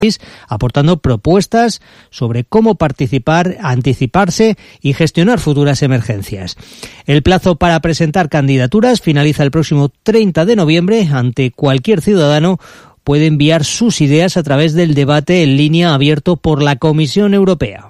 aportando propuestas sobre cómo participar, anticiparse y gestionar futuras emergencias. El plazo para presentar candidaturas finaliza el próximo 30 de noviembre. Ante cualquier ciudadano puede enviar sus ideas a través del debate en línea abierto por la Comisión Europea.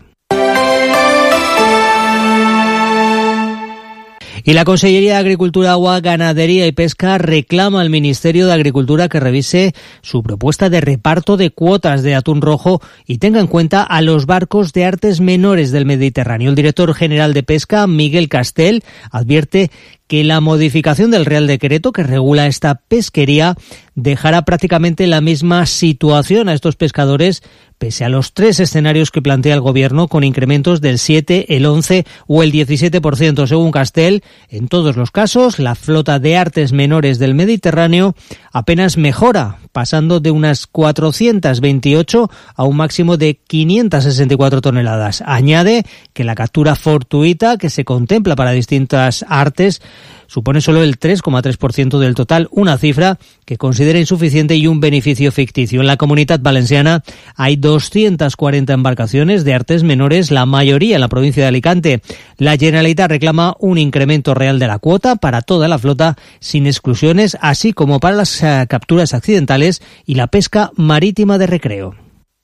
Y la Consellería de Agricultura, Agua, Ganadería y Pesca reclama al Ministerio de Agricultura que revise su propuesta de reparto de cuotas de atún rojo y tenga en cuenta a los barcos de artes menores del Mediterráneo. El director general de Pesca, Miguel Castel, advierte que la modificación del Real Decreto que regula esta pesquería dejará prácticamente la misma situación a estos pescadores pese a los 3 escenarios que plantea el Gobierno, con incrementos del 7, el 11 o el 17%. Según Castel, en todos los casos, la flota de artes menores del Mediterráneo apenas mejora, pasando de unas 428 a un máximo de 564 toneladas. Añade que la captura fortuita que se contempla para distintas artes supone solo el 3,3% del total, una cifra que considera insuficiente y un beneficio ficticio. En la Comunitat Valenciana hay 240 embarcaciones de artes menores, la mayoría en la provincia de Alicante. La Generalitat reclama un incremento real de la cuota para toda la flota, sin exclusiones, así como para las capturas accidentales y la pesca marítima de recreo.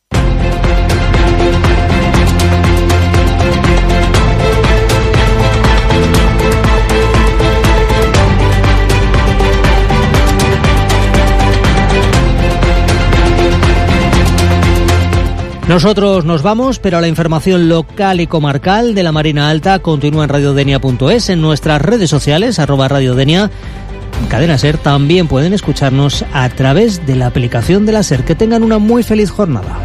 Nosotros nos vamos, pero la información local y comarcal de la Marina Alta continúa en radiodenia.es, en nuestras redes sociales, @radiodenia. En Cadena SER también pueden escucharnos a través de la aplicación de la SER. Que tengan una muy feliz jornada.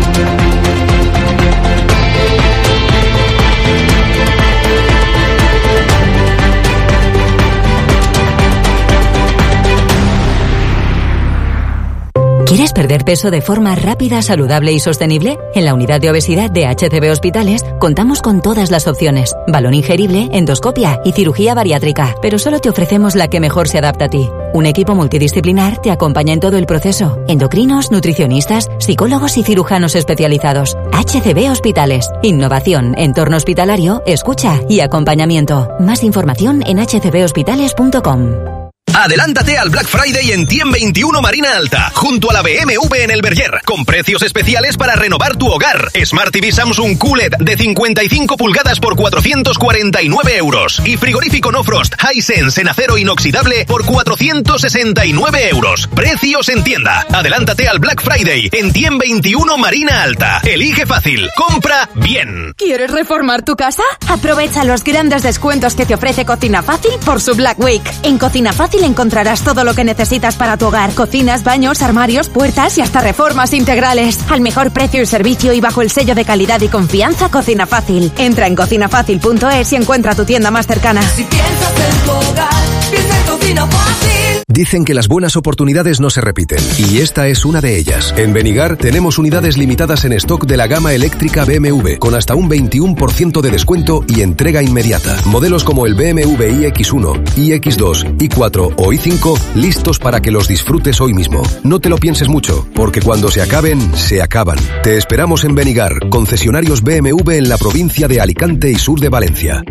¿Quieres perder peso de forma rápida, saludable y sostenible? En la unidad de obesidad de HCB Hospitales contamos con todas las opciones: balón ingerible, endoscopia y cirugía bariátrica, pero solo te ofrecemos la que mejor se adapta a ti. Un equipo multidisciplinar te acompaña en todo el proceso: endocrinos, nutricionistas, psicólogos y cirujanos especializados. HCB Hospitales. Innovación, entorno hospitalario, escucha y acompañamiento. Más información en hcbhospitales.com. Adelántate al Black Friday en Tiem 21 Marina Alta, junto a la BMW en el Verger, con precios especiales para renovar tu hogar. Smart TV Samsung QLED de 55 pulgadas por 449 euros y frigorífico No Frost Hisense en acero inoxidable por 469 euros. Precios en tienda. Adelántate al Black Friday en Tiem 21 Marina Alta. Elige fácil, compra bien. ¿Quieres reformar tu casa? Aprovecha los grandes descuentos que te ofrece Cocina Fácil por su Black Week. En Cocina Fácil encontrarás todo lo que necesitas para tu hogar: cocinas, baños, armarios, puertas y hasta reformas integrales. Al mejor precio y servicio y bajo el sello de calidad y confianza Cocina Fácil. Entra en cocinafacil.es y encuentra tu tienda más cercana. Si piensas en tu hogar, piensa en Cocina Fácil. Dicen que las buenas oportunidades no se repiten, y esta es una de ellas. En Benigar tenemos unidades limitadas en stock de la gama eléctrica BMW, con hasta un 21% de descuento y entrega inmediata. Modelos como el BMW iX1, iX2, i4 o i5, listos para que los disfrutes hoy mismo. No te lo pienses mucho, porque cuando se acaben, se acaban. Te esperamos en Benigar, concesionarios BMW en la provincia de Alicante y sur de Valencia.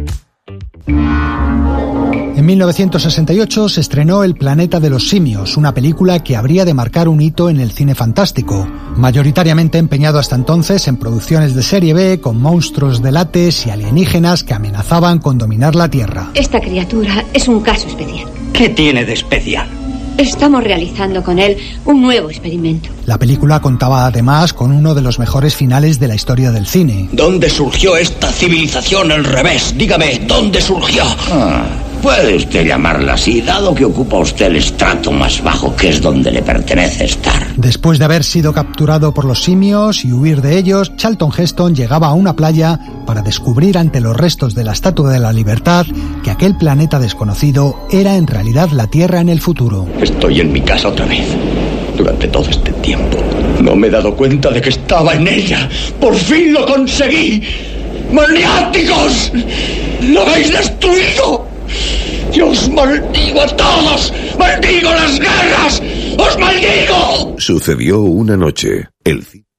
En 1968 se estrenó El planeta de los simios, una película que habría de marcar un hito en el cine fantástico, mayoritariamente empeñado hasta entonces en producciones de serie B con monstruos de látex y alienígenas que amenazaban con dominar la Tierra. Esta criatura es un caso especial. ¿Qué tiene de especial? Estamos realizando con él un nuevo experimento. La película contaba además con uno de los mejores finales de la historia del cine. ¿Dónde surgió esta civilización al revés? Dígame, ¿dónde surgió? Puede usted llamarla así, dado que ocupa usted el estrato más bajo, que es donde le pertenece estar. Después de haber sido capturado por los simios y huir de ellos, Charlton Heston llegaba a una playa para descubrir ante los restos de la Estatua de la Libertad que aquel planeta desconocido era en realidad la Tierra en el futuro. Estoy en mi casa otra vez. Durante todo este tiempo no me he dado cuenta de que estaba en ella. ¡Por fin lo conseguí! ¡Maniáticos! ¡Lo habéis destruido! ¡Yo os maldigo a todos! ¡Maldigo las guerras! ¡Os maldigo! Sucedió una noche. El